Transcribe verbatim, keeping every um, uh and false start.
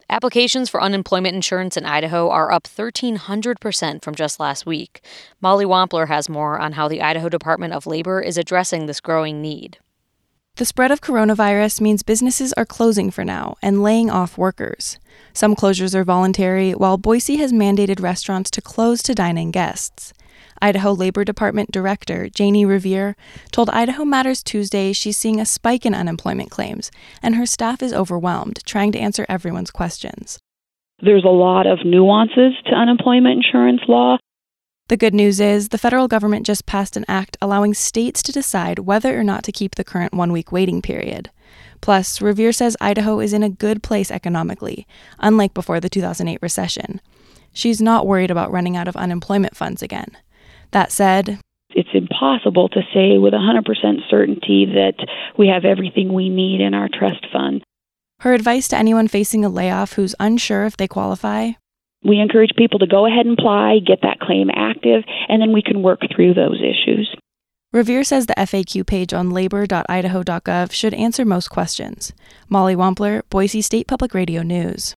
Applications for unemployment insurance in Idaho are up one thousand three hundred percent from just last week. Molly Wampler has more on how the Idaho Department of Labor is addressing this growing need. The spread of coronavirus means businesses are closing for now and laying off workers. Some closures are voluntary, while Boise has mandated restaurants to close to dine-in guests. Idaho Labor Department Director Janie Revere told Idaho Matters Tuesday she's seeing a spike in unemployment claims, and her staff is overwhelmed trying to answer everyone's questions. There's a lot of nuances to unemployment insurance law. The good news is the federal government just passed an act allowing states to decide whether or not to keep the current one-week waiting period. Plus, Revere says Idaho is in a good place economically, unlike before the two thousand eight recession. She's not worried about running out of unemployment funds again. That said, it's impossible to say with one hundred percent certainty that we have everything we need in our trust fund. Her advice to anyone facing a layoff who's unsure if they qualify? We encourage people to go ahead and apply, get that claim active, and then we can work through those issues. Revere says the F A Q page on labor dot idaho dot gov should answer most questions. Molly Wampler, Boise State Public Radio News.